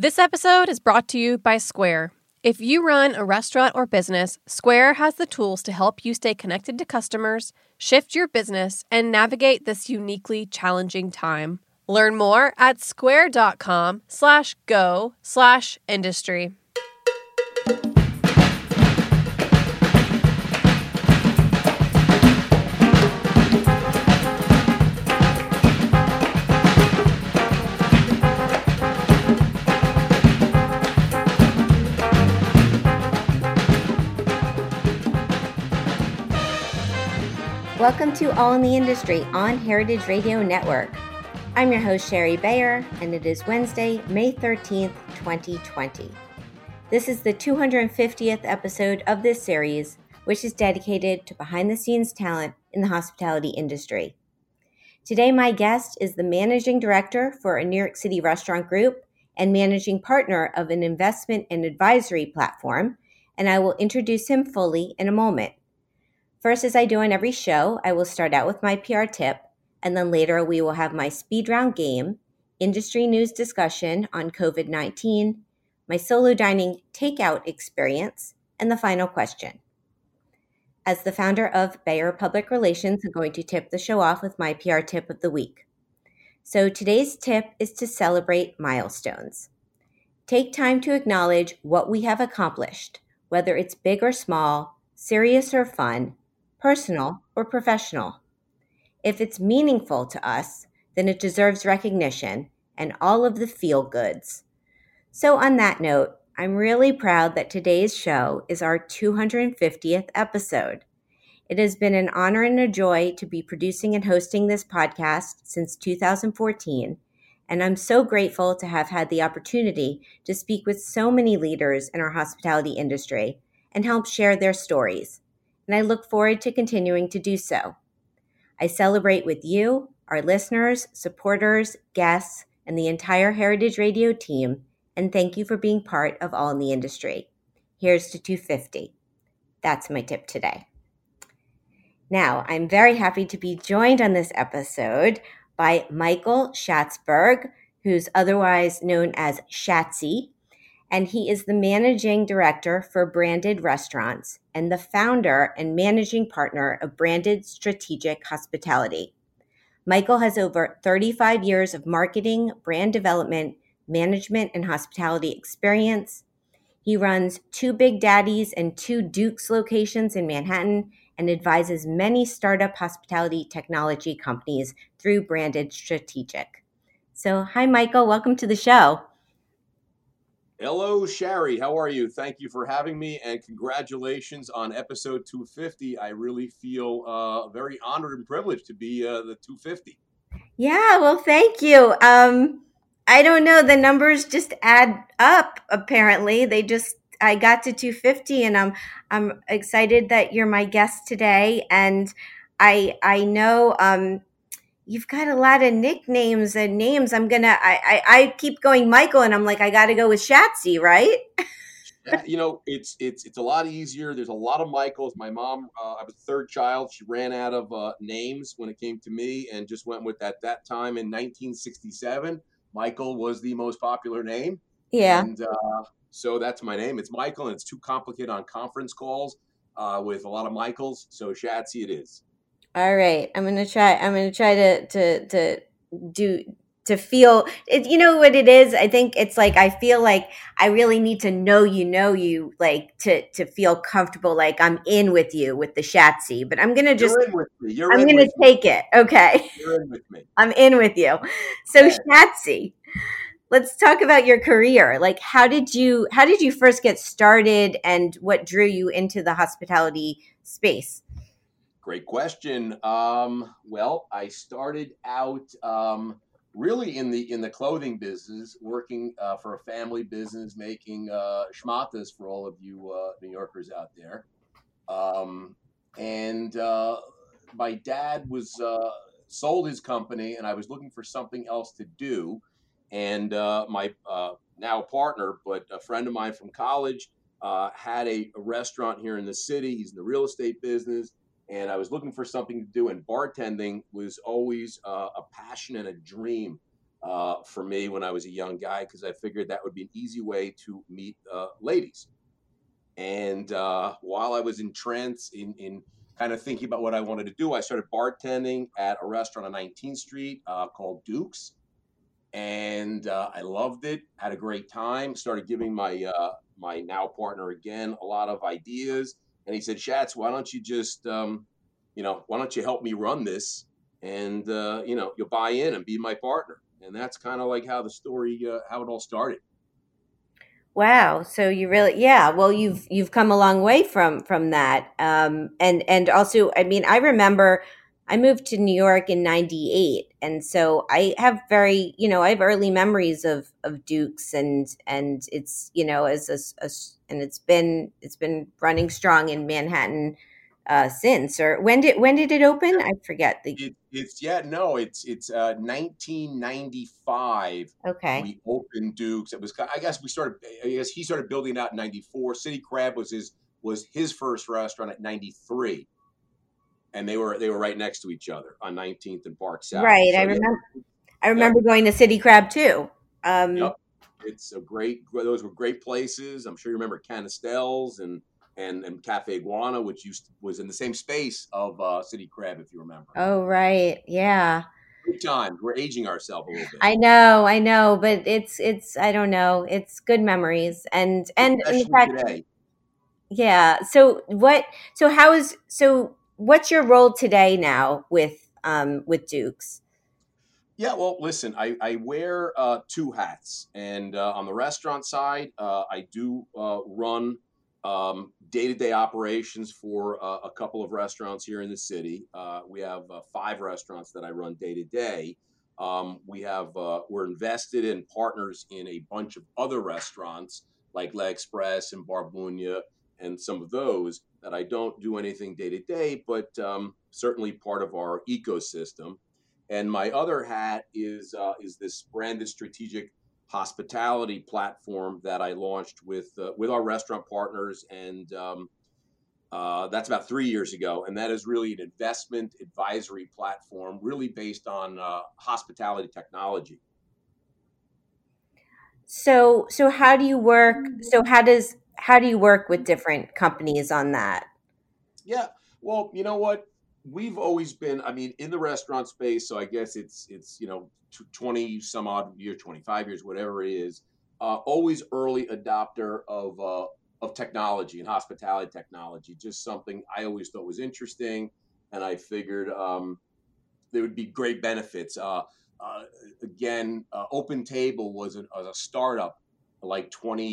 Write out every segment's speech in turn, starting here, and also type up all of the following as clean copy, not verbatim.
This episode is brought to you by Square. If you run a restaurant or business, Square has the tools to help you stay connected to customers, shift your business, and navigate this uniquely challenging time. Learn more at square.com/go/industry. Welcome to All in the Industry on Heritage Radio Network. I'm your host, Sherry Bayer, and it is Wednesday, May 13th, 2020. This is the 250th episode of this series, which is dedicated to behind-the-scenes talent in the hospitality industry. Today, my guest is the Managing Director for a New York City restaurant group and Managing Partner of an investment and advisory platform, and I will introduce him fully in a moment. First, as I do on every show, I will start out with my PR tip, and then later we will have my speed round game, industry news discussion on COVID-19, my solo dining takeout experience, and the final question. As the founder of Bayer Public Relations, I'm going to tip the show off with my PR tip of the week. So today's tip is to celebrate milestones. Take time to acknowledge what we have accomplished, whether it's big or small, serious or fun, personal or professional. If it's meaningful to us, then it deserves recognition and all of the feel goods. So on that note, I'm really proud that today's show is our 250th episode. It has been an honor and a joy to be producing and hosting this podcast since 2014, and I'm so grateful to have had the opportunity to speak with so many leaders in our hospitality industry and help share their stories. And I look forward to continuing to do so. I celebrate with you, our listeners, supporters, guests, and the entire Heritage Radio team, and thank you for being part of All in the Industry. Here's to 250. That's my tip today. Now, I'm very happy to be joined on this episode by Michael Schatzberg, who's otherwise known as Shatsy, and he is the Managing Director for Branded Restaurants and the founder and managing partner of Branded Strategic Hospitality. Michael has over 35 years of marketing, brand development, management, and hospitality experience. He runs 2 Big Daddies and 2 Duke's locations in Manhattan and advises many startup hospitality technology companies through Branded Strategic. So, hi, Michael. Welcome to the show. Hello, Sherry. How are you? Thank you for having me, and congratulations on episode 250. I really feel very honored and privileged to be the 250. Yeah, well, thank you. I don't know. The numbers just add up, apparently. I got to 250, and I'm excited that you're my guest today. And I know you've got a lot of nicknames and names. I keep going Michael, and I'm like, I got to go with Shatsy, right? You know, it's a lot easier. There's a lot of Michaels. My mom, I was the third child. She ran out of names when it came to me, and just went with that time in 1967. Michael was the most popular name. Yeah. And so that's my name. It's Michael, and it's too complicated on conference calls with a lot of Michaels. So Shatsy it is. All right. I'm gonna try to feel it. You know what it is? I think it's like I feel like I really need to know you, like to feel comfortable, like I'm in with you with the Shatsy. But I'm gonna just You're in with me. I'm gonna take it. Okay. You're in with me. I'm in with you. So Yeah. Shatsy, let's talk about your career. Like how did you first get started, and what drew you into the hospitality space? Great question. Well, I started out really in the clothing business, working for a family business, making schmatas for all of you New Yorkers out there. And my dad was sold his company, and I was looking for something else to do. And my now partner, but a friend of mine from college, had a restaurant here in the city. He's in the real estate business. And I was looking for something to do, and bartending was always a passion and a dream for me when I was a young guy, because I figured that would be an easy way to meet ladies. And while I was in trance in kind of thinking about what I wanted to do, I started bartending at a restaurant on 19th Street called Duke's, and I loved it. Had a great time. Started giving my now partner again a lot of ideas, and he said, "Schatz, why don't you just why don't you help me run this, and you'll buy in and be my partner." And that's kind of like how the story how it all started. Wow. So you really, yeah. Well, you've come a long way from that. And also, I mean, I remember I moved to New York in '98, and so I have I have early memories of Duke's, and it's as and it's been running strong in Manhattan since. Or when did it open? I forget the. It's yeah, no, it's 1995 Okay. we opened Duke's. It was I guess we started I guess he started building it out in 94. City Crab was his first restaurant at 93. And they were right next to each other on 19th and Park South. Right. I So yeah, remember. I yep, remember going to City Crab too. yep. It's a those were great places. I'm sure you remember Canistells and Cafe Iguana, which was in the same space of City Crab, if you remember. Oh, right. Yeah. Good times. We're aging ourselves a little bit. I know, but it's I don't know. It's good memories. And in Especially fact, today. yeah. So what's your role today now with Dukes? Yeah, well, listen, I wear two hats. And on the restaurant side, I do run day-to-day operations for a couple of restaurants here in the city. We have five restaurants that I run day to day. We're invested in partners in a bunch of other restaurants like La Express and Barbunya and some of those that I don't do anything day to day, but certainly part of our ecosystem. And my other hat is this branded strategic hospitality platform that I launched with our restaurant partners, and that's about 3 years ago. And that is really an investment advisory platform, really based on hospitality technology. So how do you work? How do you work with different companies on that? Yeah. Well, you know what? We've always been, I mean, in the restaurant space. So I guess it's 20 some odd year, 25 years, whatever it is. Always early adopter of technology and hospitality technology. Just something I always thought was interesting, and I figured there would be great benefits. Uh, Again, Open Table was a startup like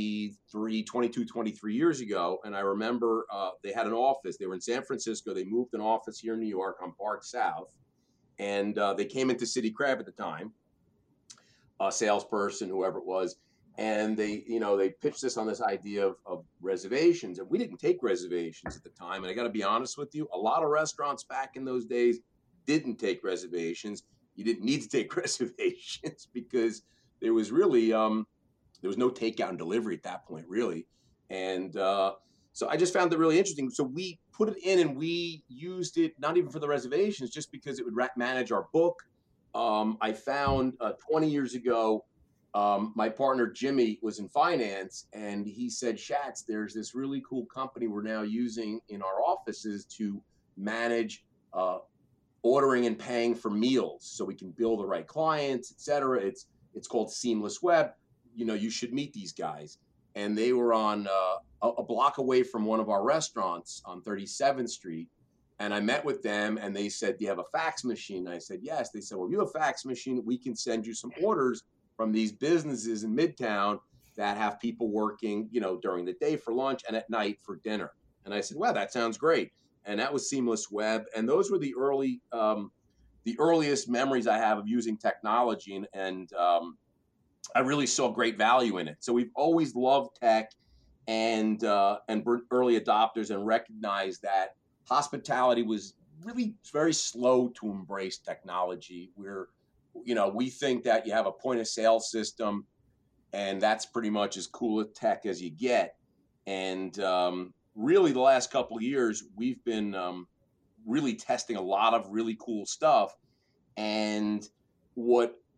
23 years ago. And I remember they had an office. They were in San Francisco. They moved an office here in New York on Park South. And they came into City Crab at the time, a salesperson, whoever it was. And they pitched us on this idea of reservations. And we didn't take reservations at the time. And I got to be honest with you, a lot of restaurants back in those days didn't take reservations. You didn't need to take reservations because there was really there was no takeout and delivery at that point, really. And so I just found it really interesting. So we put it in and we used it not even for the reservations, just because it would manage our book. I found 20 years ago, my partner Jimmy was in finance, and he said, "Schatz, there's this really cool company we're now using in our offices to manage ordering and paying for meals, so we can bill the right clients, et cetera. It's called Seamless Web. You should meet these guys." And they were on a block away from one of our restaurants on 37th Street. And I met with them, and they said, "Do you have a fax machine?" And I said, "Yes." They said, "Well, if you have a fax machine, we can send you some orders from these businesses in Midtown that have people working, during the day for lunch and at night for dinner." And I said, "Well, that sounds great." And that was Seamless Web. And those were the earliest memories I have of using technology, and I really saw great value in it. So we've always loved tech and early adopters, and recognized that hospitality was really very slow to embrace technology. We think that you have a point of sale system, and that's pretty much as cool a tech as you get. And really, the last couple of years, we've been really testing a lot of really cool stuff. And what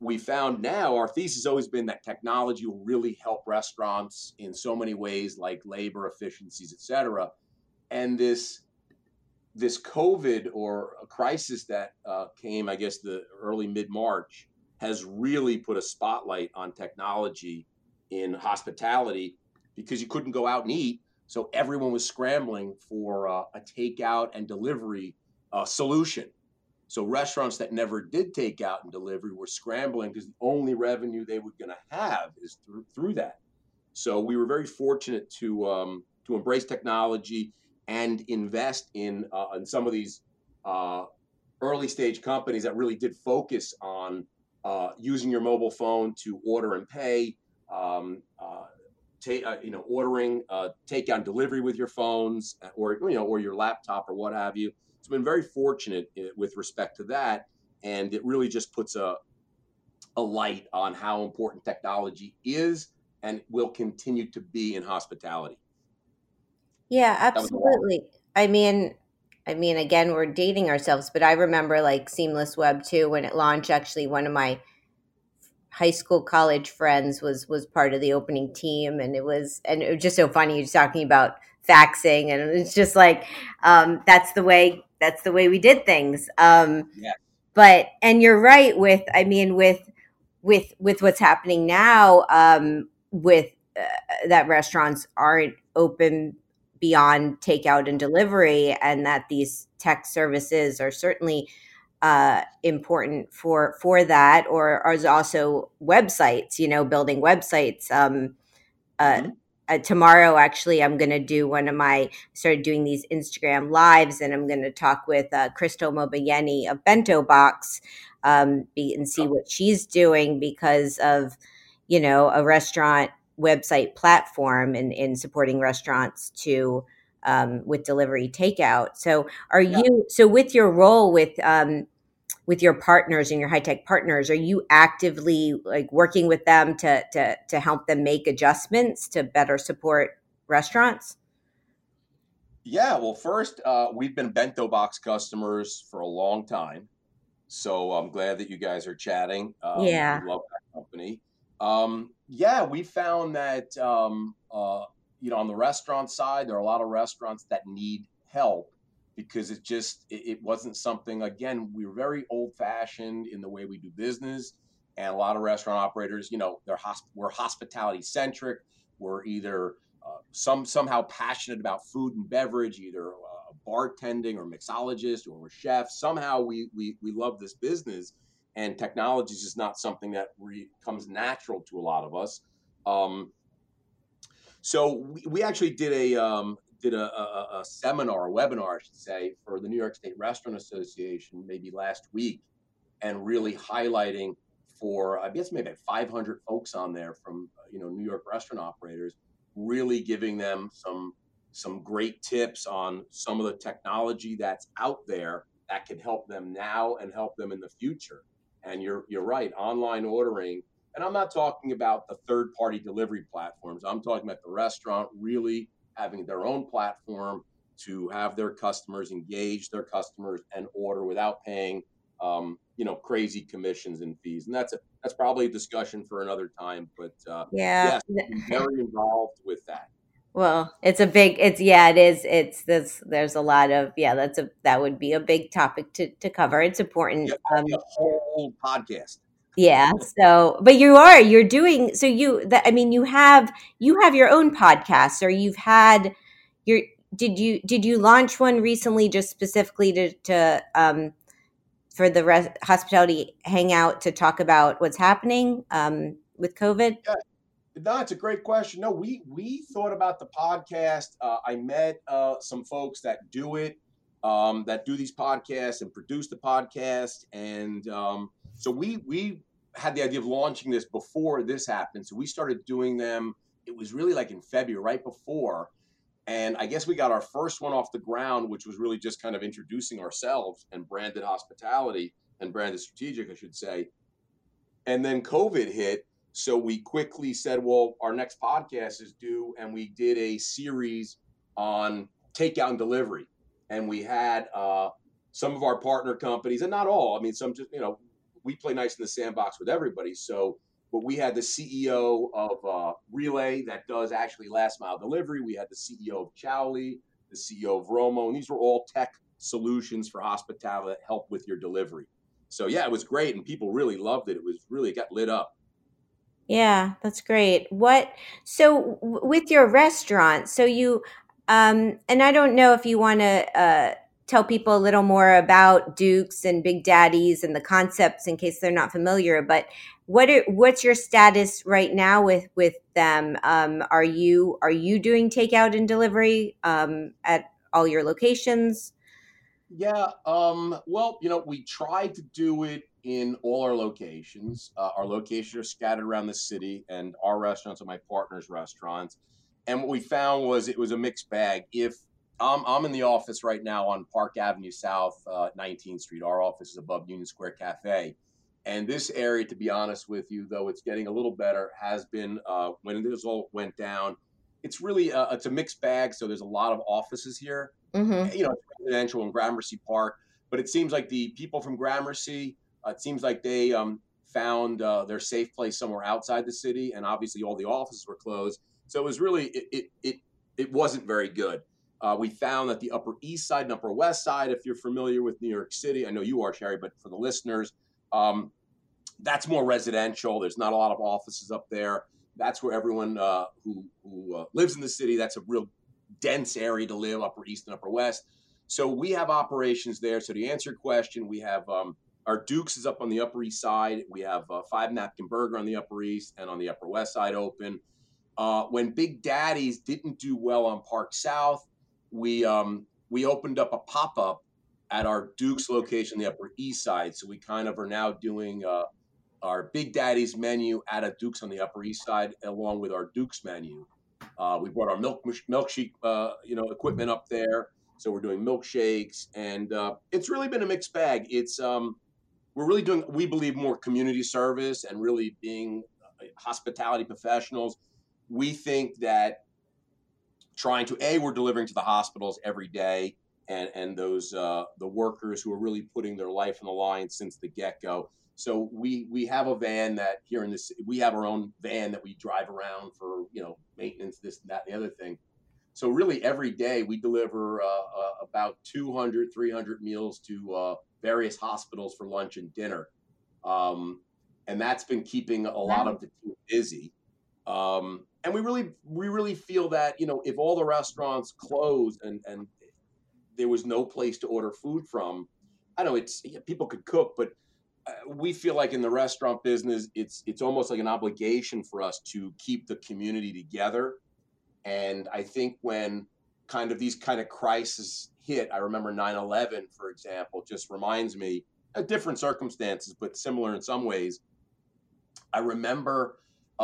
we found now our thesis has always been that technology will really help restaurants in so many ways, like labor efficiencies, et cetera. And this COVID or a crisis that came, I guess, the early mid-March, has really put a spotlight on technology in hospitality because you couldn't go out and eat. So everyone was scrambling for a takeout and delivery solution. So restaurants that never did takeout and delivery were scrambling because the only revenue they were going to have is through that. So we were very fortunate to embrace technology and invest in some of these early stage companies that really did focus on using your mobile phone to order and pay, ordering takeout and delivery with your phones or your laptop or what have you. It's been very fortunate with respect to that, and it really just puts a light on how important technology is and will continue to be in hospitality. Yeah, absolutely. I mean, again, we're dating ourselves, but I remember like Seamless Web too when it launched. Actually, one of my high school, college friends was part of the opening team, and it was just so funny. You're talking about faxing, and it's just like that's the way we did things. Yeah. But and you're right with what's happening now with that restaurants aren't open beyond takeout and delivery, and that these tech services are certainly important for that, or as also websites, building websites. Tomorrow, actually, I'm going to do started doing these Instagram lives, and I'm going to talk with Crystal Mobayeni of Bento Box and see what she's doing because of, a restaurant website platform and in supporting restaurants to with delivery takeout. So with your role with your partners and your high tech partners, are you actively like working with them to help them make adjustments to better support restaurants? Yeah, well, first, we've been Bento Box customers for a long time, so I'm glad that you guys are chatting. Yeah. We love that company. Yeah, we found that on the restaurant side, there are a lot of restaurants that need help because it wasn't something. Again, we were very old fashioned in the way we do business, and a lot of restaurant operators, we're hospitality centric. We're either somehow passionate about food and beverage, either bartending or mixologist or we're chefs. Somehow we love this business, and technology is just not something that comes natural to a lot of us. So we actually did a seminar, a webinar, I should say, for the New York State Restaurant Association maybe last week, and really highlighting for, I guess, maybe 500 folks on there from New York restaurant operators, really giving them some great tips on some of the technology that's out there that can help them now and help them in the future. And you're right, online ordering. And I'm not talking about the third-party delivery platforms. I'm talking about the restaurant really having their own platform to have their customers engage their customers and order without paying, crazy commissions and fees. And that's probably a discussion for another time. But Yeah. yes, I'm very involved with that. Well, it is. There's a lot of, that would be a big topic to cover. It's important. Yeah, a whole podcast. Yeah. So, but you're doing, so you have your own podcast, or did you launch one recently just specifically to for the hospitality hangout to talk about what's happening with COVID? Yeah. No, it's a great question. No, we thought about the podcast. I met some folks that do it, that do these podcasts and produce the podcast, and so we had the idea of launching this before this happened. So we started doing them. It was really like in February, right before, and I guess we got our first one off the ground, which was really just kind of introducing ourselves and branded hospitality and branded strategic, I should say. And then COVID hit. So we quickly said, well, our next podcast is due. And we did a series on takeout and delivery. And we had some of our partner companies, and not all, I mean, some just, we play nice in the sandbox with everybody. So, but we had the CEO of Relay that does actually last mile delivery. We had the CEO of Chowly, the CEO of Romo, and these were all tech solutions for hospitality that help with your delivery. So yeah, it was great, and people really loved it. It got lit up. Yeah, that's great. With your restaurant, and I don't know if you want to tell people a little more about Dukes and Big Daddies and the concepts in case they're not familiar, but what's your status right now with them? Are you doing takeout and delivery at all your locations? Yeah. Well, we tried to do it in all our locations. Our locations are scattered around the city, and our restaurants are my partner's restaurants. And what we found was it was a mixed bag. If I'm in the office right now on Park Avenue South, 19th Street. Our office is above Union Square Cafe. And this area, to be honest with you, though it's getting a little better, has been when this all went down. It's a mixed bag. So there's a lot of offices here, Mm-hmm. it's residential in Gramercy Park, but it seems like the people from Gramercy, it seems like they found their safe place somewhere outside the city, and obviously all the offices were closed. So it was really it wasn't very good. We found that the Upper East Side and Upper West Side, if you're familiar with New York City, I know you are, Sherry, but for the listeners, um, that's more residential. There's not a lot of offices up there. That's where everyone who lives in the city. That's a real dense area to live, Upper East and Upper West. So we have operations there. So to answer your question, we have our Dukes is up on the Upper East Side. We have Five Napkin Burger on the Upper East and on the Upper West Side open. When Big Daddies didn't do well on Park South, we opened up a pop up at our Dukes location, the Upper East Side. So we kind of are now doing our Big Daddy's menu at a Dukes on the Upper East Side, along with our Dukes menu. We brought our milkshake, equipment up there, so we're doing milkshakes, and it's really been a mixed bag. We're really doing, we believe, more community service and really being hospitality professionals. We think that we're delivering to the hospitals every day, and those the workers who are really putting their life on the line since the get go. So we have a van that here in this, we have our own van that we drive around for maintenance, this and that and the other thing. So really every day we deliver about 200, 300 meals to various hospitals for lunch and dinner. And that's been keeping a lot Wow. of the team busy. And we really feel that, if all the restaurants closed and there was no place to order food from, I know people could cook, but we feel like in the restaurant business, it's almost like an obligation for us to keep the community together. And I think when these kind of crises hit, I remember 9/11, for example, just reminds me of different circumstances, but similar in some ways. I remember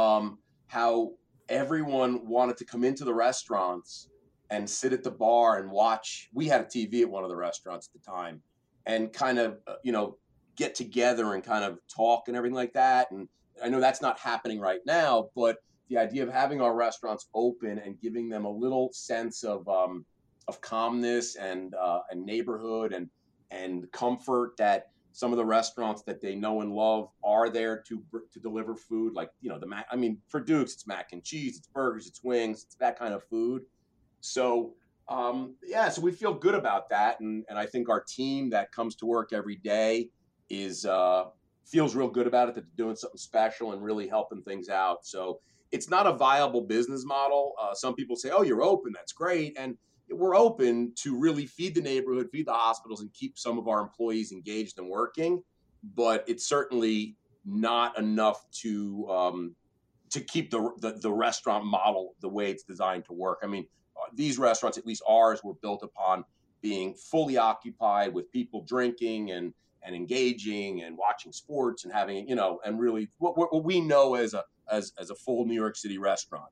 how everyone wanted to come into the restaurants and sit at the bar and watch. We had a TV at one of the restaurants at the time, and kind of get together and kind of talk and everything like that. And I know that's not happening right now, but the idea of having our restaurants open and giving them a little sense of calmness and neighborhood and comfort, that some of the restaurants that they know and love are there to deliver food, like the mac. I mean, for Dukes, it's mac and cheese, it's burgers, it's wings, it's that kind of food. So yeah, so we feel good about that, and I think our team that comes to work every day is feels real good about it, that they're doing something special and really helping things out. So it's not a viable business model. Some people say, "Oh, you're open, that's great," and we're open to really feed the neighborhood, feed the hospitals, and keep some of our employees engaged and working. But it's certainly not enough to keep the restaurant model the way it's designed to work. I mean, these restaurants, at least ours, were built upon being fully occupied with people drinking and engaging and watching sports and having and really what we know as a full New York City restaurant.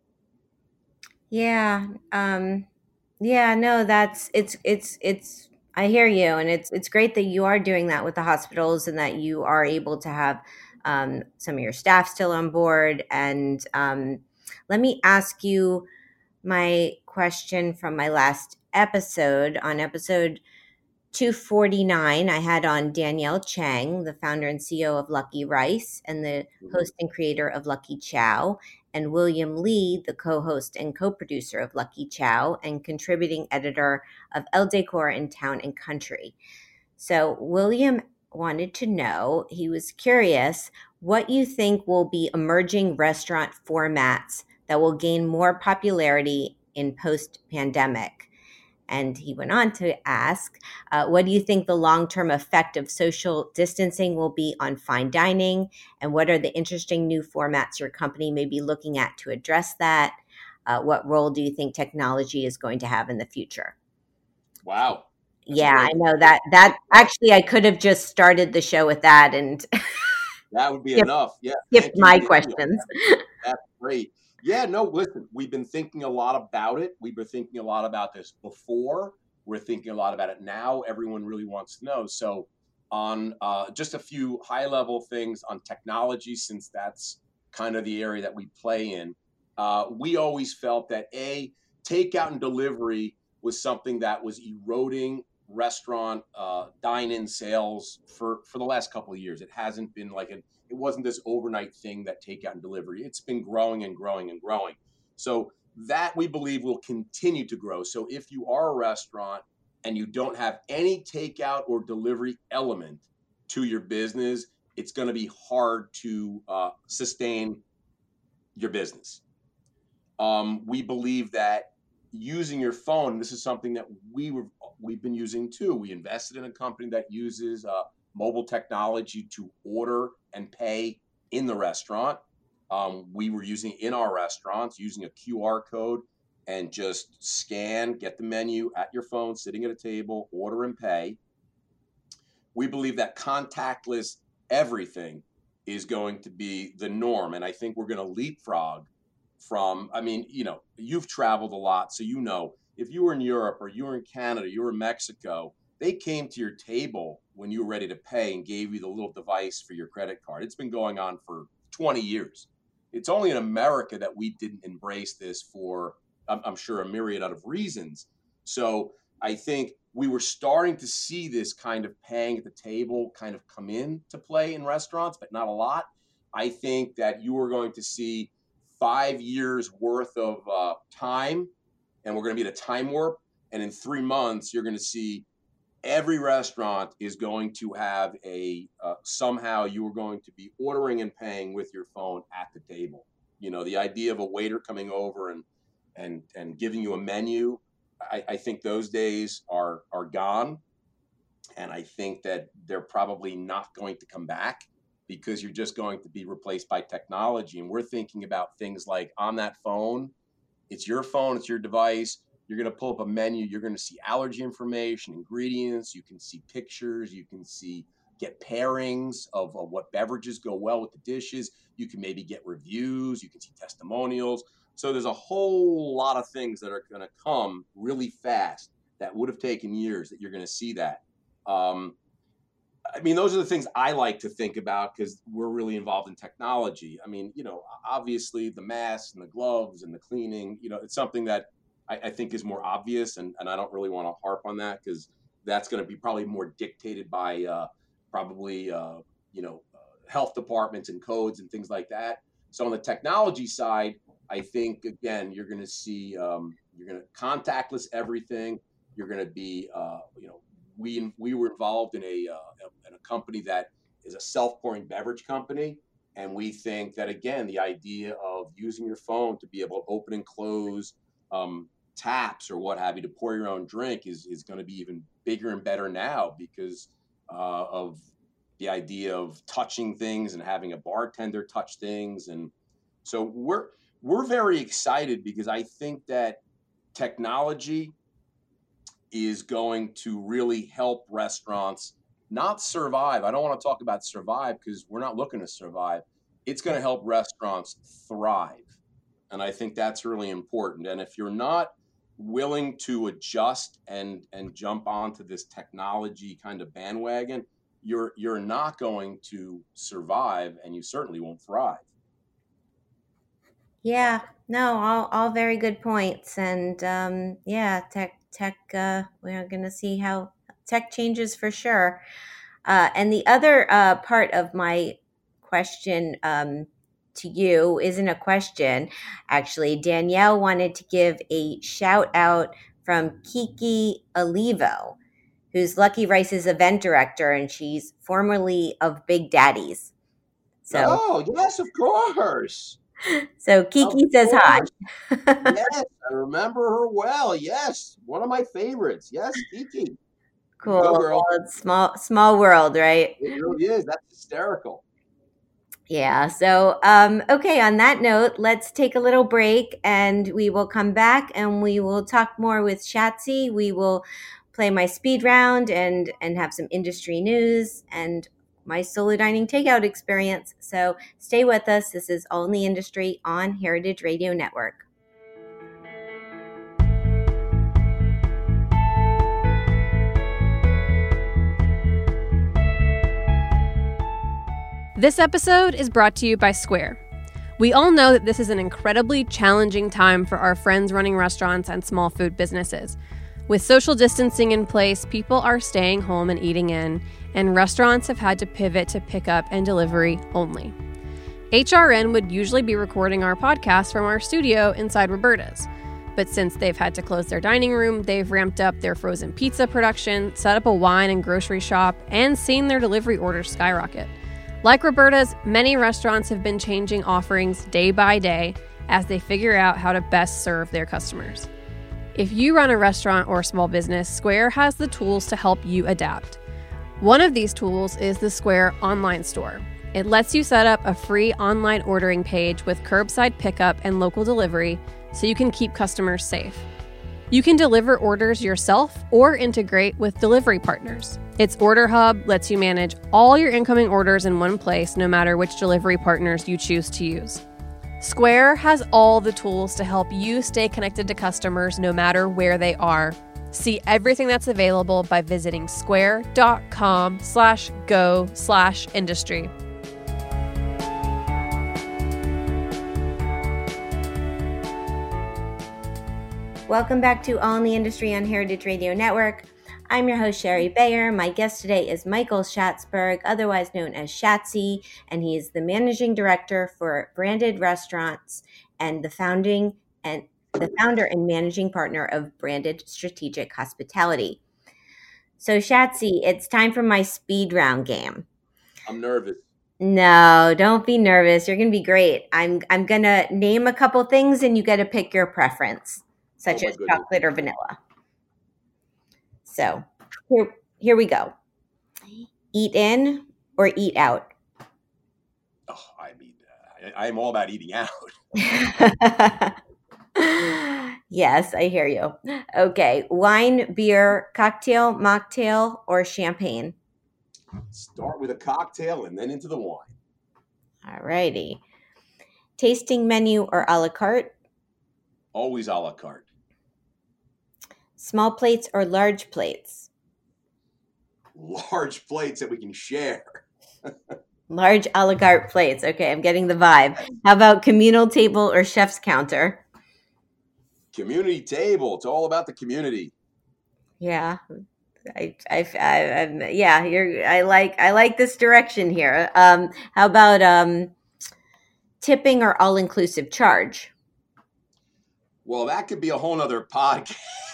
Yeah. Yeah, no, it's I hear you, and it's great that you are doing that with the hospitals and that you are able to have some of your staff still on board. And let me ask you my question from my last episode, on episode 249, I had on Danielle Chang, the founder and CEO of Lucky Rice and the host and creator of Lucky Chow, and William Lee, the co-host and co-producer of Lucky Chow and contributing editor of El Decor in Town and Country. So William wanted to know, he was curious, what you think will be emerging restaurant formats that will gain more popularity in post-pandemic. And he went on to ask, what do you think the long-term effect of social distancing will be on fine dining? And what are the interesting new formats your company may be looking at to address that? What role do you think technology is going to have in the future? Wow. Yeah, I know that actually I could have just started the show with that and that would be enough. Yeah. skip Thank you, my Daniel. questions. That's great. Yeah, no, listen, we've been thinking a lot about it. We've been thinking a lot about this before. We're thinking a lot about it now. Everyone really wants to know. So, on just a few high level things on technology, since that's kind of the area that we play in, we always felt that takeout and delivery was something that was eroding restaurant dine-in sales for the last couple of years. It hasn't been it wasn't this overnight thing that takeout and delivery. It's been growing and growing and growing. So that we believe will continue to grow. So if you are a restaurant and you don't have any takeout or delivery element to your business, it's going to be hard to sustain your business. We believe that using your phone, this is something that we've been using too. We invested in a company that uses mobile technology to order and pay in the restaurant. We were using in our restaurants using a QR code and just scan, get the menu at your phone, sitting at a table, order and pay. We believe that contactless everything is going to be the norm, and I think we're going to leapfrog from, you've traveled a lot, so if you were in Europe or you were in Canada, you were in Mexico, they came to your table when you were ready to pay and gave you the little device for your credit card. It's been going on for 20 years. It's only in America that we didn't embrace this for, I'm sure, a myriad of reasons. So I think we were starting to see this kind of paying at the table kind of come into play in restaurants, but not a lot. I think that you are going to see 5 years worth of time, and we're going to be at a time warp. And in 3 months, you're going to see every restaurant is going to have somehow you are going to be ordering and paying with your phone at the table. The idea of a waiter coming over and giving you a menu, I think those days are gone. And I think that they're probably not going to come back because you're just going to be replaced by technology. And we're thinking about things like on that phone, it's your phone, it's your device. You're going to pull up a menu. You're going to see allergy information, ingredients. You can see pictures. You can get pairings of what beverages go well with the dishes. You can maybe get reviews. You can see testimonials. So there's a whole lot of things that are going to come really fast that would have taken years that you're going to see that. Those are the things I like to think about because we're really involved in technology. Obviously the masks and the gloves and the cleaning, it's something that I think is more obvious, and I don't really want to harp on that because that's going to be probably more dictated by health departments and codes and things like that. So on the technology side, I think, again, you're going to see, you're going to contactless everything. You're going to be, we were involved in a company that is a self-pouring beverage company. And we think that, again, the idea of using your phone to be able to open and close taps or what have you to pour your own drink is going to be even bigger and better now because of the idea of touching things and having a bartender touch things. And so we're very excited because I think that technology is going to really help restaurants not survive. I don't want to talk about survive because we're not looking to survive. It's going to help restaurants thrive. And I think that's really important. And if you're not willing to adjust and jump onto this technology kind of bandwagon, you're not going to survive, and you certainly won't thrive. Yeah, no, all very good points. And tech, we're going to see how tech changes for sure. And the other part of my question to you isn't a question. Actually, Danielle wanted to give a shout out from Kiki Olivo, who's Lucky Rice's event director, and she's formerly of Big Daddy's. Oh, yes, of course. So Kiki says hi. Yes, I remember her well. Yes, one of my favorites. Yes, Kiki. Cool. Go, girl. Well, it's small world, right? It really is. That's hysterical. Yeah. So, okay, on that note, let's take a little break and we will come back and we will talk more with Shatsy. We will play my speed round and have some industry news and my solo dining takeout experience. So stay with us. This is All in the Industry on Heritage Radio Network. This episode is brought to you by Square. We all know that this is an incredibly challenging time for our friends running restaurants and small food businesses. With social distancing in place, people are staying home and eating in, and restaurants have had to pivot to pickup and delivery only. HRN would usually be recording our podcast from our studio inside Roberta's. But since they've had to close their dining room, they've ramped up their frozen pizza production, set up a wine and grocery shop, and seen their delivery orders skyrocket. Like Roberta's, many restaurants have been changing offerings day by day as they figure out how to best serve their customers. If you run a restaurant or small business, Square has the tools to help you adapt. One of these tools is the Square online store. It lets you set up a free online ordering page with curbside pickup and local delivery so you can keep customers safe. You can deliver orders yourself or integrate with delivery partners. Its Order Hub lets you manage all your incoming orders in one place, no matter which delivery partners you choose to use. Square has all the tools to help you stay connected to customers no matter where they are. See everything that's available by visiting square.com/go/industry. Welcome back to All in the Industry on Heritage Radio Network. I'm your host, Sherry Bayer. My guest today is Michael Schatzberg, otherwise known as Shatsy, and he is the managing director for Branded Restaurants and the founder and managing partner of Branded Strategic Hospitality. So, Shatsy, it's time for my speed round game. I'm nervous. No, don't be nervous. You're going to be great. I'm going to name a couple things, and you got to pick your preference, such as chocolate or vanilla. So here we go. Eat in or eat out? Oh, I mean, I'm all about eating out. Yes, I hear you. Okay. Wine, beer, cocktail, mocktail, or champagne? Start with a cocktail and then into the wine. All righty. Tasting menu or a la carte? Always a la carte. Small plates or large plates? Large plates that we can share. Large a la carte plates. Okay, I'm getting the vibe. How about communal table or chef's counter? Community table. It's all about the community. Yeah. I like this direction here. How about tipping or all-inclusive charge? Well, that could be a whole nother podcast.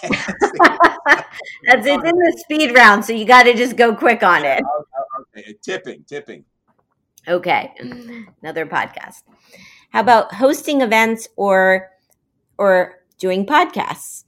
It's in the speed round, so you got to just go quick on it. Okay. Tipping. Okay, another podcast. How about hosting events or doing podcasts?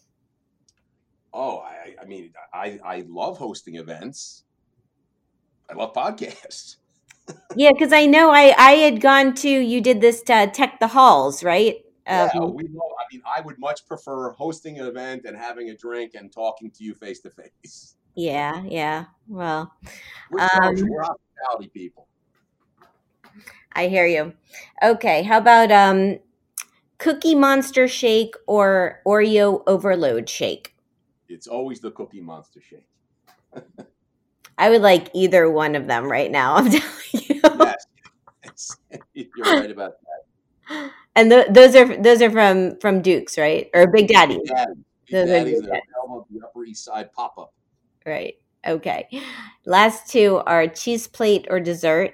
Oh, I mean, I love hosting events. I love podcasts. Yeah, because I know I had gone to, you did this Tech the Halls, right? Yeah, I would much prefer hosting an event and having a drink and talking to you face to face. Yeah. Well, we're hospitality people. I hear you. Okay, how about Cookie Monster shake or Oreo overload shake? It's always the Cookie Monster shake. I would like either one of them right now. I'm telling you. Yes, you're right about that. And those are from Duke's, right? Or Big Daddy's. Big Daddy's. They're available at the Upper East Side pop-up. Right. Okay. Last two are cheese plate or dessert.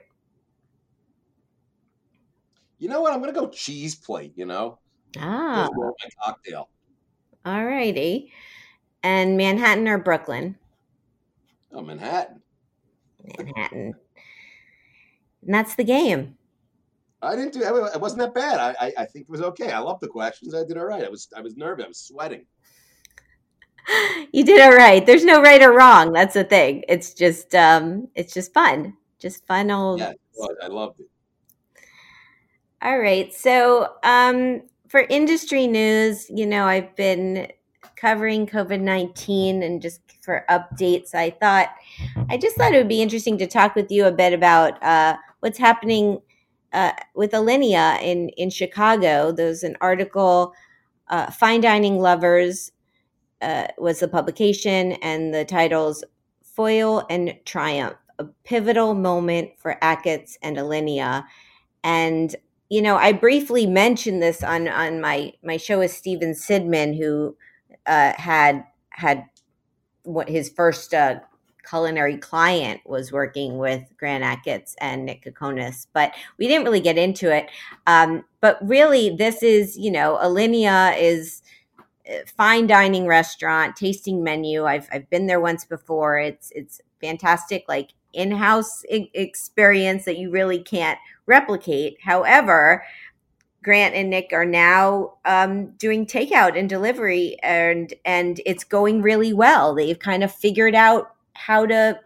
You know what? I'm going to go cheese plate, Ah, goes well with my cocktail. all righty. And Manhattan or Brooklyn? Oh, Manhattan. Manhattan. And that's the game. I didn't do it. Wasn't that bad. I think it was okay. I love the questions. I did all right. I was nervous. I was sweating. You did all right. There's no right or wrong. That's the thing. It's just fun. Just fun old. Yeah, it was. I loved it. All right. So, for industry news, I've been covering COVID-19 and just for updates, I just thought it would be interesting to talk with you a bit about what's happening with Alinea in Chicago. There's an article, Fine Dining Lovers was the publication, and the title's Foil and Triumph, a pivotal moment for Achatz and Alinea. And I briefly mentioned this on my show with Steven Sidman, who had what his first culinary client was working with Grant Achatz and Nick Kokonas, but we didn't really get into it. But really, this is Alinea is a fine dining restaurant, tasting menu. I've been there once before. It's fantastic, like in-house experience that you really can't replicate. However, Grant and Nick are now doing takeout and delivery, and it's going really well. They've kind of figured out how to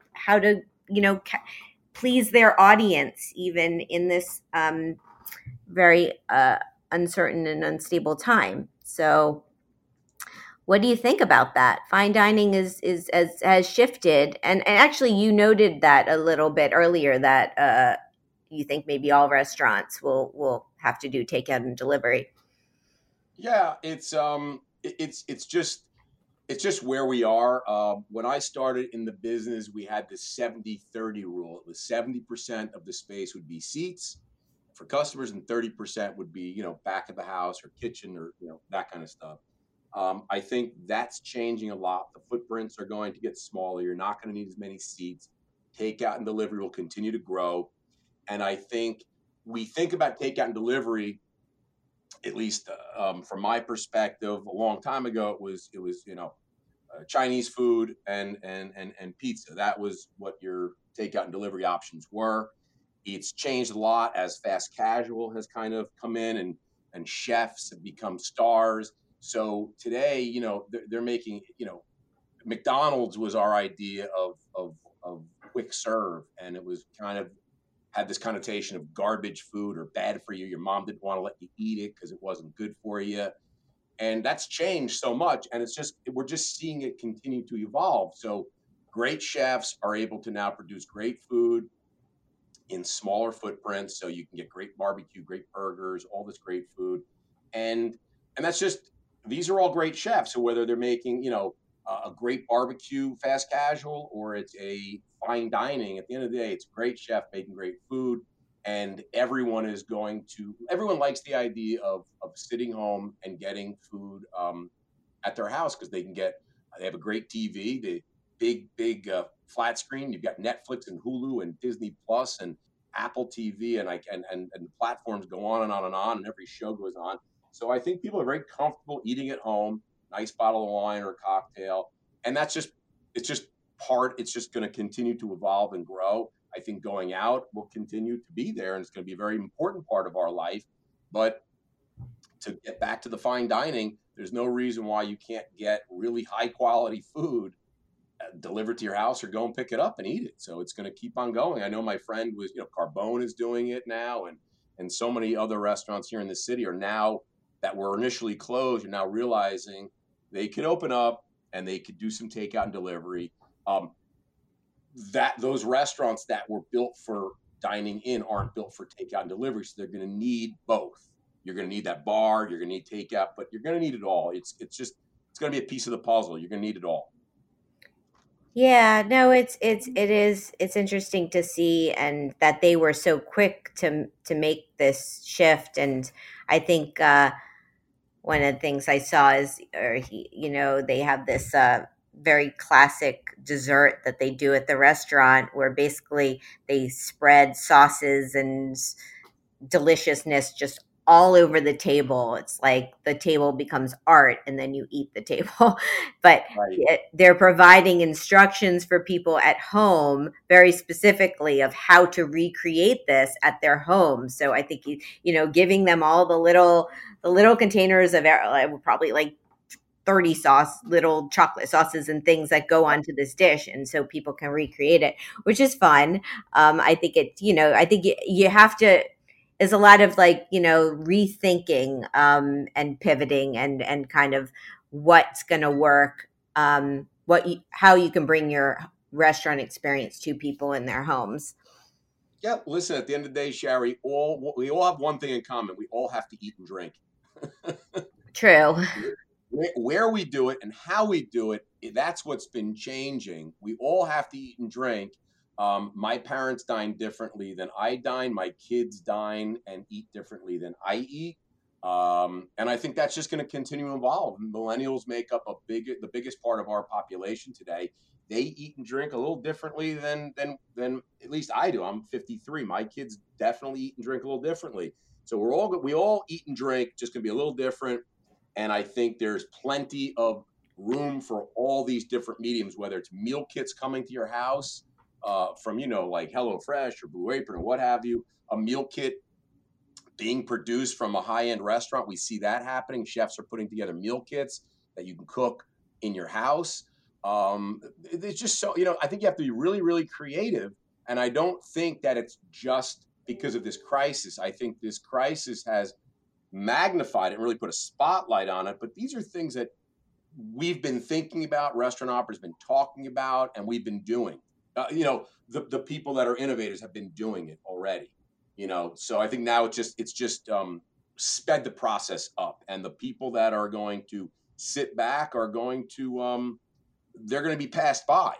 please their audience, even in this very uncertain and unstable time. So, what do you think about that? Fine dining has shifted, and actually, you noted that a little bit earlier that you think maybe all restaurants will have to do takeout and delivery. Yeah, it's just where we are. When I started in the business, we had this 70-30 rule. It was 70% of the space would be seats for customers, and 30% would be, back of the house or kitchen or, that kind of stuff. I think that's changing a lot. The footprints are going to get smaller. You're not going to need as many seats. Takeout and delivery will continue to grow. And I think we think about takeout and delivery, at least from my perspective, a long time ago, it was Chinese food and pizza. That was what your takeout and delivery options were. It's changed a lot as fast casual has kind of come in, and chefs have become stars. So today, they're making, McDonald's was our idea of quick serve, and it was kind of had this connotation of garbage food or bad for you. Your mom didn't want to let you eat it because it wasn't good for you. And that's changed so much. And we're just seeing it continue to evolve. So great chefs are able to now produce great food in smaller footprints. So you can get great barbecue, great burgers, all this great food. And that's just, these are all great chefs. So whether they're making, a great barbecue fast casual, or it's a fine dining, at the end of the day, it's a great chef making great food. And everyone likes the idea of sitting home and getting food at their house, because they have a great TV, the big flat screen. You've got Netflix and Hulu and Disney Plus and Apple TV, and the platforms go on and on and on, and every show goes on. So I think people are very comfortable eating at home, nice bottle of wine or a cocktail, and it's just going to continue to evolve and grow. I think going out will continue to be there, and it's going to be a very important part of our life. But to get back to the fine dining, there's no reason why you can't get really high quality food delivered to your house, or go and pick it up and eat it. So it's going to keep on going. I know my friend was, Carbone is doing it now, and so many other restaurants here in the city are now, that were initially closed, are now realizing they could open up and they could do some takeout and delivery. That those restaurants that were built for dining in aren't built for takeout and delivery, so they're going to need both. You're going to need that bar, you're going to need takeout, but you're going to need it all. It's going to be a piece of the puzzle. You're going to need it all. Yeah, no, it's interesting to see, and that they were so quick to make this shift. And I think one of the things I saw is, or they have this very classic dessert that they do at the restaurant, where basically they spread sauces and deliciousness just all over the table. It's like the table becomes art and then you eat the table. But Right. they're providing instructions for people at home very specifically of how to recreate this at their home. So I think giving them all the little containers of probably like 30 little chocolate sauces and things that go onto this dish. And so people can recreate it, which is fun. I think I think you have to, there's a lot of rethinking and pivoting and kind of what's going to work, how you can bring your restaurant experience to people in their homes. Yeah, listen, at the end of the day, Sherry, we all have one thing in common. We all have to eat and drink. True. Where we do it and how we do it, that's what's been changing. We all have to eat and drink. My parents dine differently than I dine. My kids dine and eat differently than I eat. And I think that's just going to continue to evolve. Millennials make up the biggest part of our population today. They eat and drink a little differently than at least I do. I'm 53. My kids definitely eat and drink a little differently. So we all eat and drink, just going to be a little different. And I think there's plenty of room for all these different mediums, whether it's meal kits coming to your house from, like HelloFresh or Blue Apron or what have you, a meal kit being produced from a high-end restaurant. We see that happening. Chefs are putting together meal kits that you can cook in your house. It's just so, I think you have to be really, really creative. And I don't think that it's just because of this crisis. I think this crisis has magnified it and really put a spotlight on it. But these are things that we've been thinking about, restaurant operators been talking about, and we've been doing. The people that are innovators have been doing it already. So I think now it's just sped the process up, and the people that are going to sit back are going to they're going to be passed by.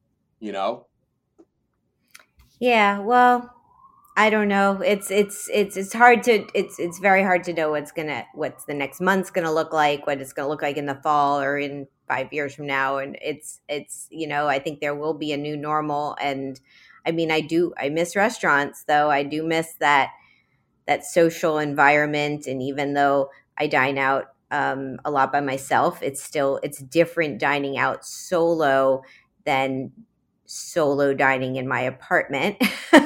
Yeah, well, I don't know. It's hard to it's very hard to know what's the next month's gonna look like, what it's gonna look like in the fall or in 5 years from now. And it's I think there will be a new normal. And I mean, I miss restaurants though. I do miss that social environment. And even though I dine out a lot by myself, it's different dining out solo than solo dining in my apartment.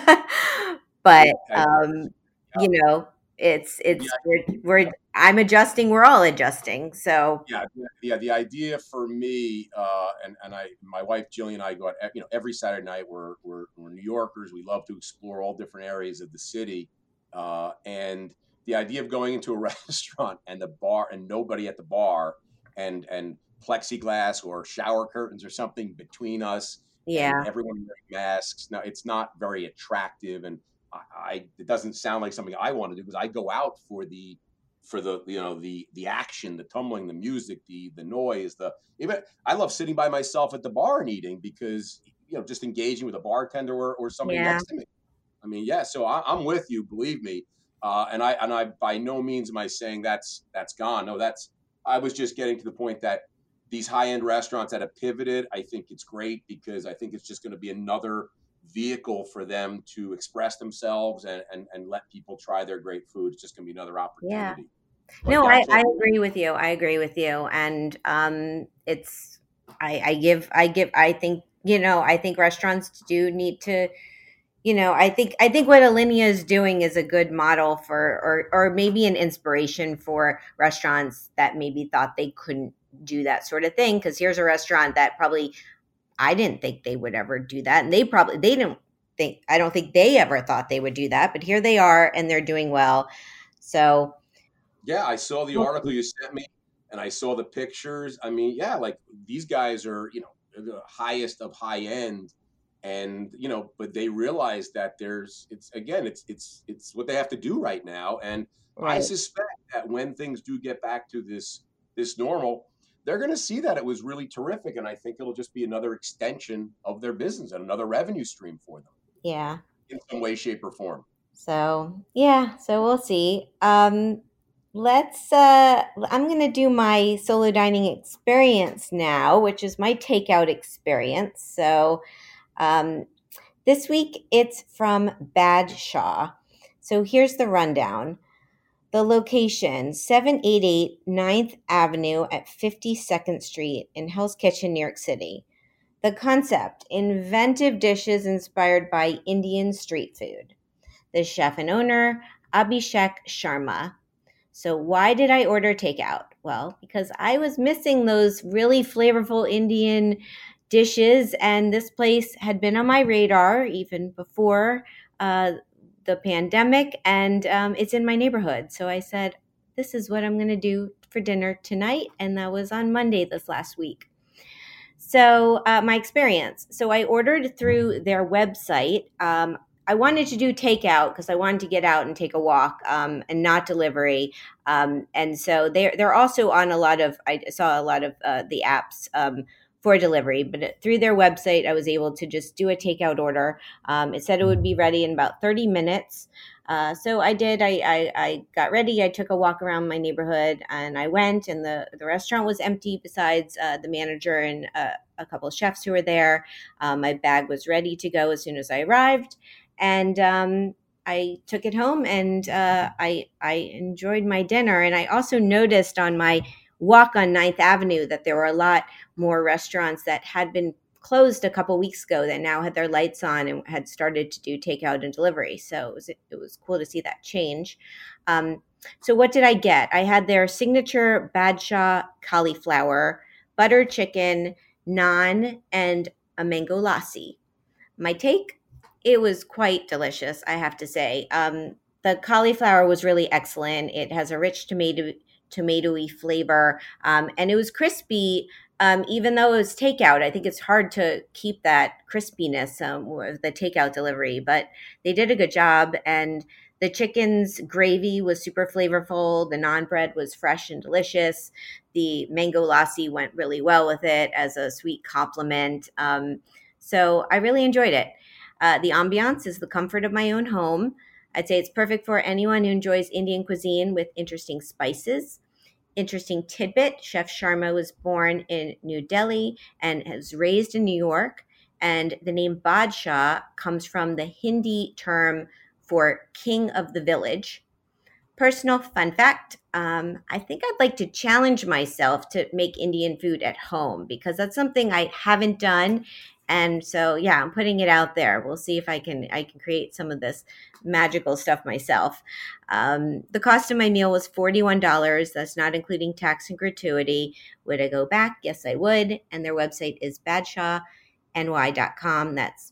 But Yeah. it's Yeah. I'm adjusting, we're all adjusting. So Yeah. The idea for me, and my wife Jillian and I go out, every Saturday night. We're New Yorkers. We love to explore all different areas of the city, and the idea of going into a restaurant and the bar and nobody at the bar, and plexiglass or shower curtains or something between us, and yeah. everyone wearing masks. Now it's not very attractive, and it doesn't sound like something I want to do, because I go out for the the action, the tumbling, the music, the noise, even I love sitting by myself at the bar and eating, because just engaging with a bartender or somebody Yeah. next to me. I mean, yeah. So I'm with you, believe me. And I by no means am I saying that's gone. No, I was just getting to the point that these high end restaurants that have pivoted, I think it's great, because I think it's just going to be another vehicle for them to express themselves and let people try their great food. It's just going to be another Yeah. opportunity. But No, yeah, I I totally. agree with you. I agree with you. And it's I think, I think restaurants do need to, I think what Alinea is doing is a good model for, or maybe an inspiration for restaurants that maybe thought they couldn't do that sort of thing. Because here's a restaurant that probably I didn't think they would ever do that, and they didn't think, I don't think they ever thought they would do that, but here they are and they're doing well. So Yeah, I saw the article you sent me, and I saw the pictures. I mean, yeah, like these guys are, the highest of high end, and but they realize that it's again, it's what they have to do right now, and I right. suspect that when things do get back to this normal, they're going to see that it was really terrific, and I think it'll just be another extension of their business and another revenue stream for them Yeah. in some way, shape, or form. So, yeah, so we'll see. I'm going to do my solo dining experience now, which is my takeout experience. So, um, this week it's from Badshaw. So here's the rundown. The location, 788 Ninth Avenue at 52nd Street in Hell's Kitchen, New York City. The concept, inventive dishes inspired by Indian street food. The chef and owner, Abhishek Sharma. So why did I order takeout? Well, because I was missing those really flavorful Indian dishes, and this place had been on my radar even before uh, the pandemic, and it's in my neighborhood. So I said, this is what I'm going to do for dinner tonight, and that was on Monday this last week. So my experience. So I ordered through their website. I wanted to do takeout because I wanted to get out and take a walk and not delivery. And so they're also on a lot of. I saw a lot of the apps for delivery, but through their website, I was able to just do a takeout order. It said it would be ready in about 30 minutes. So I did. I got ready. I took a walk around my neighborhood, and I went. And the restaurant was empty, besides the manager and a couple of chefs who were there. My bag was ready to go as soon as I arrived, and I took it home, and I enjoyed my dinner. And I also noticed on my walk on Ninth Avenue that there were a lot more restaurants that had been closed a couple weeks ago that now had their lights on and had started to do takeout and delivery. So it was cool to see that change. So what did I get? I had their signature Badshaw cauliflower, butter chicken, naan, and a mango lassi. My take? It was quite delicious, I have to say. The cauliflower was really excellent. It has a rich tomatoey flavor, and it was crispy. Even though it was takeout, I think it's hard to keep that crispiness with the takeout delivery, but they did a good job. And the chicken's gravy was super flavorful. The naan bread was fresh and delicious. The mango lassi went really well with it as a sweet complement. So I really enjoyed it. The ambiance is the comfort of my own home. I'd say it's perfect for anyone who enjoys Indian cuisine with interesting spices. Interesting tidbit, Chef Sharma was born in New Delhi and was raised in New York. And the name Badshah comes from the Hindi term for king of the village. Personal fun fact, I think I'd like to challenge myself to make Indian food at home because that's something I haven't done. And so, yeah, I'm putting it out there. We'll see if I can create some of this magical stuff myself. The cost of my meal was $41. That's not including tax and gratuity. Would I go back? Yes, I would. And their website is badshahny.com. That's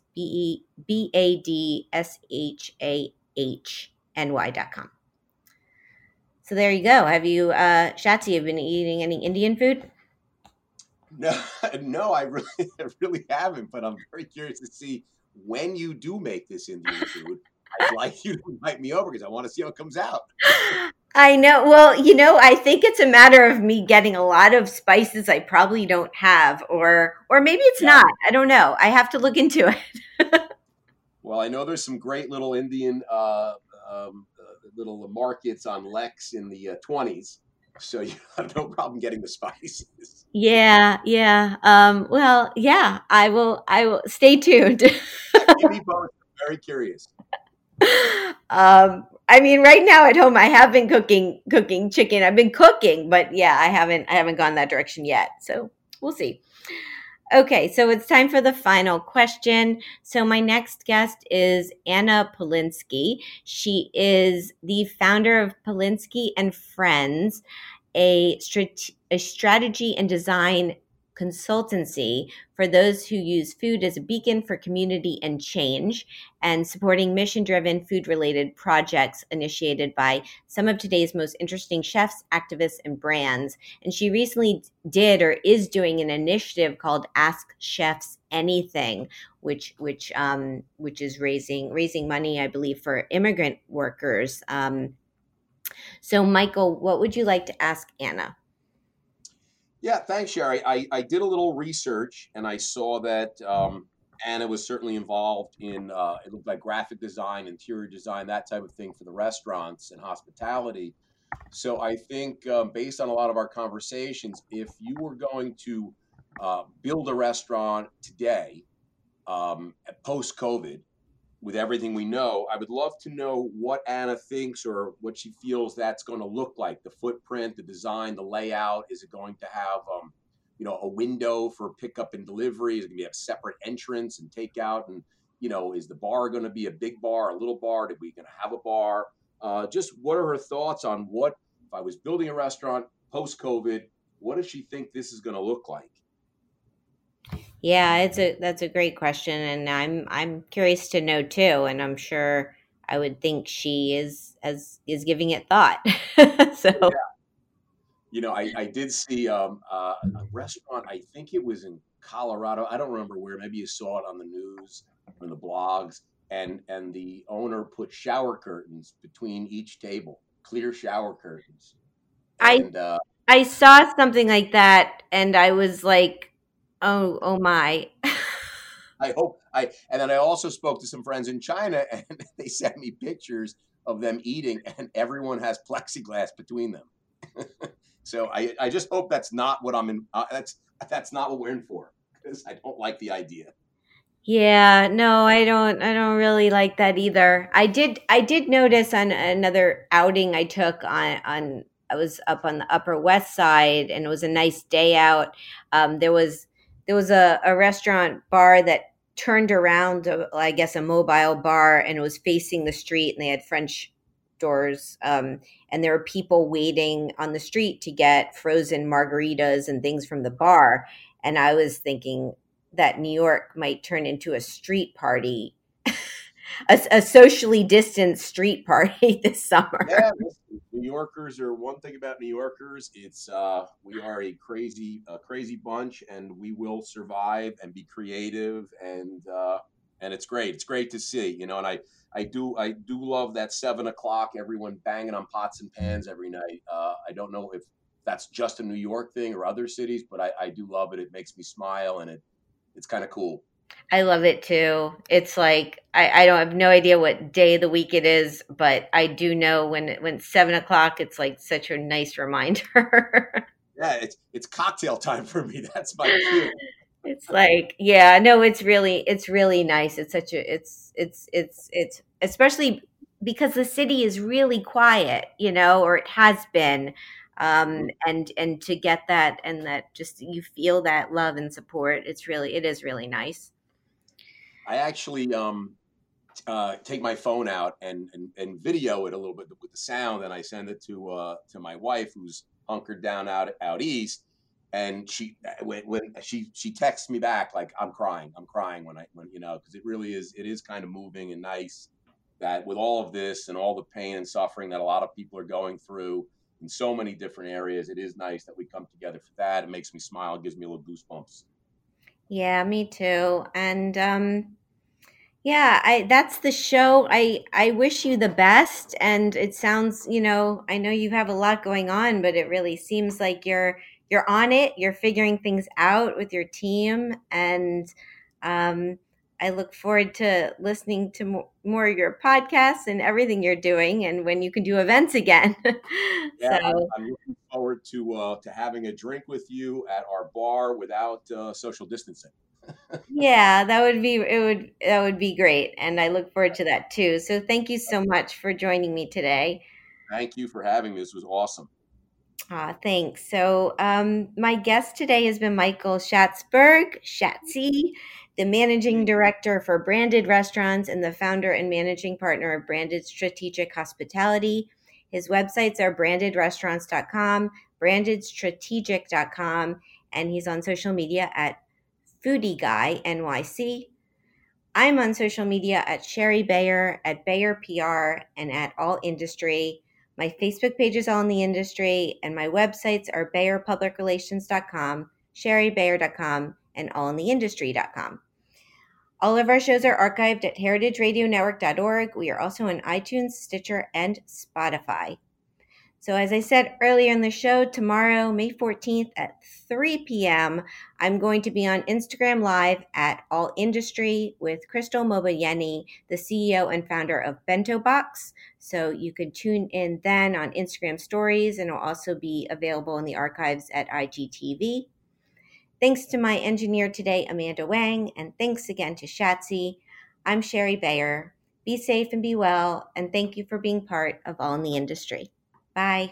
BADSHAHNY.com. So there you go. Have you, Shatsy, have been eating any Indian food? No, no, I really haven't. But I'm very curious to see when you do make this Indian food. I'd like you to invite me over because I want to see how it comes out. I know. Well, I think it's a matter of me getting a lot of spices I probably don't have, or maybe it's Yeah. not. I don't know. I have to look into it. Well, I know there's some great little Indian little markets on Lex in the 20s, so you have no problem getting the spices. Yeah, yeah. Well, yeah. I will. Stay tuned. Keep me posted. I'm very curious. I mean, right now at home, I have been cooking chicken. I've been cooking, but yeah, I haven't gone that direction yet. So we'll see. Okay, so it's time for the final question. So my next guest is Anna Polinsky. She is the founder of Polinsky and Friends, a strategy and design consultancy for those who use food as a beacon for community and change, and supporting mission-driven food-related projects initiated by some of today's most interesting chefs, activists, and brands. And she recently did or is doing an initiative called Ask Chefs Anything, which is raising money, I believe, for immigrant workers. So, Michael, what would you like to ask Anna? Yeah, thanks, Sherry. I did a little research and I saw that Anna was certainly involved in it looked like graphic design, interior design, that type of thing for the restaurants and hospitality. So I think based on a lot of our conversations, if you were going to build a restaurant today, post COVID, with everything we know, I would love to know what Anna thinks or what she feels that's going to look like. The footprint, the design, the layout. Is it going to have, a window for pickup and delivery? Is it going to be a separate entrance and takeout? And is the bar going to be a big bar, a little bar? Are we going to have a bar? Just what are her thoughts on what if I was building a restaurant post COVID? What does she think this is going to look like? Yeah, that's a great question, and I'm curious to know too, and I'm sure I would think she is giving it thought. So I did see a restaurant. I think it was in Colorado. I don't remember where. Maybe you saw it on the news or the blogs. And the owner put shower curtains between each table, clear shower curtains. I And I saw something like that, and I was like, oh my. and then I also spoke to some friends in China, and they sent me pictures of them eating, and everyone has plexiglass between them. So I just hope that's not what I'm in. That's not what we're in for, because I don't like the idea. Yeah, no, I don't really like that either. I did notice on another outing I took on I was up on the Upper West Side, and it was a nice day out. There was a restaurant bar that turned around, I guess a mobile bar, and it was facing the street, and they had French doors, and there were people waiting on the street to get frozen margaritas and things from the bar. And I was thinking that New York might turn into a street party, a socially distanced street party this summer. Yeah, listen, New Yorkers are one thing about New Yorkers. It's we are a crazy bunch, and we will survive and be creative, and it's great. It's great to see, and I do love that 7 o'clock. Everyone banging on pots and pans every night. I don't know if that's just a New York thing or other cities, but I do love it. It makes me smile, and it's kind of cool. I love it too. It's like I don't have no idea what day of the week it is, but I do know when it's 7 o'clock, it's like such a nice reminder. Yeah, it's cocktail time for me. That's my cue. It's like, yeah, no, it's really nice. It's such a it's especially because the city is really quiet, or it has been. And to get that, and that just you feel that love and support, it is really nice. I actually take my phone out and video it a little bit with the sound, and I send it to my wife, who's hunkered down out east, and when she texts me back like I'm crying when because it is kind of moving and nice that with all of this and all the pain and suffering that a lot of people are going through in so many different areas, it is nice that we come together for that. It makes me smile, it gives me a little goosebumps. Yeah, me too. And yeah, I that's the show. I wish you the best, and it sounds, I know you have a lot going on, but it really seems like you're on it. You're figuring things out with your team, and um I look forward to listening to more of your podcasts and everything you're doing, and when you can do events again. Yeah, So, I'm looking forward to having a drink with you at our bar without social distancing. yeah, that would be great, and I look forward to that too. So thank you so much for joining me today. Thank you for having me. This was awesome. Thanks. So my guest today has been Michael Schatzberg, Shatsy, the managing director for Branded Restaurants and the founder and managing partner of Branded Strategic Hospitality. His websites are brandedrestaurants.com, brandedstrategic.com, and he's on social media at Foodie Guy NYC. I'm on social media at Sherry Bayer, at Bayer PR, and at All Industry. My Facebook page is All in the Industry, and my websites are BayerPublicRelations.com, SherryBayer.com, and AllInTheIndustry.com. All of our shows are archived at heritageradionetwork.org. We are also on iTunes, Stitcher, and Spotify. So as I said earlier in the show, tomorrow, May 14th at 3 p.m., I'm going to be on Instagram Live at All Industry with Crystal Mobayeni, the CEO and founder of Bento Box. So you can tune in then on Instagram stories, and it'll also be available in the archives at IGTV. Thanks to my engineer today, Amanda Wang, and thanks again to Shatsy. I'm Sherry Bayer. Be safe and be well, and thank you for being part of All in the Industry. Bye.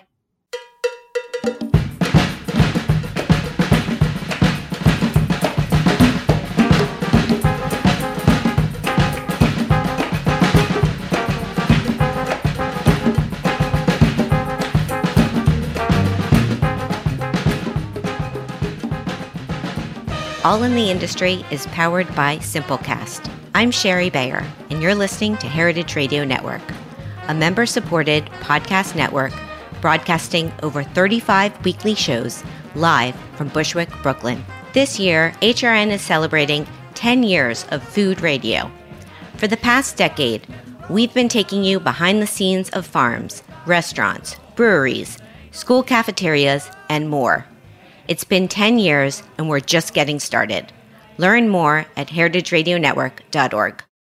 All in the Industry is powered by Simplecast. I'm Sherry Bayer, and you're listening to Heritage Radio Network, a member-supported podcast network broadcasting over 35 weekly shows live from Bushwick, Brooklyn. This year, HRN is celebrating 10 years of food radio. For the past decade, we've been taking you behind the scenes of farms, restaurants, breweries, school cafeterias, and more. It's been 10 years, and we're just getting started. Learn more at heritageradionetwork.org.